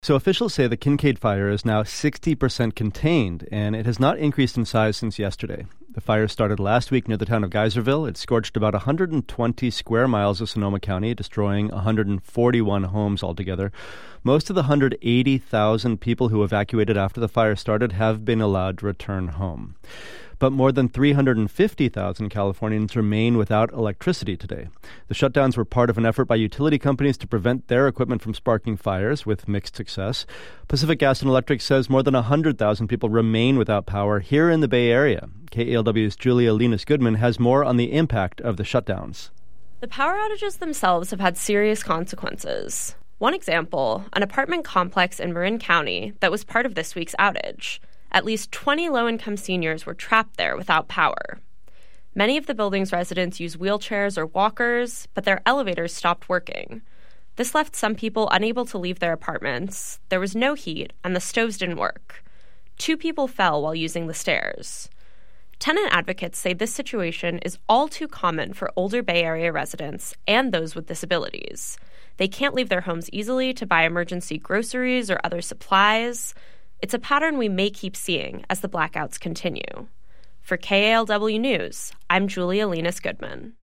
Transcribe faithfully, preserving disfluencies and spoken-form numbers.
So officials say the Kincade fire is now sixty percent contained, and it has not increased in size since yesterday. The fire started last week near the town of Geyserville. It scorched about one hundred twenty square miles of Sonoma County, destroying one hundred forty-one homes altogether. Most of the one hundred eighty thousand people who evacuated after the fire started have been allowed to return home. But more than three hundred fifty thousand Californians remain without electricity today. The shutdowns were part of an effort by utility companies to prevent their equipment from sparking fires, with mixed success. Pacific Gas and Electric says more than one hundred thousand people remain without power here in the Bay Area. K A L W's Julia Linus-Goodman has more on the impact of the shutdowns. The power outages themselves have had serious consequences. One example, an apartment complex in Marin County that was part of this week's outage. At least twenty low-income seniors were trapped there without power. Many of the building's residents use wheelchairs or walkers, but their elevators stopped working. This left some people unable to leave their apartments. There was no heat, and the stoves didn't work. Two people fell while using the stairs. Tenant advocates say this situation is all too common for older Bay Area residents and those with disabilities. They can't leave their homes easily to buy emergency groceries or other supplies. It's a pattern we may keep seeing as the blackouts continue. For K A L W News, I'm Julia Linus-Goodman.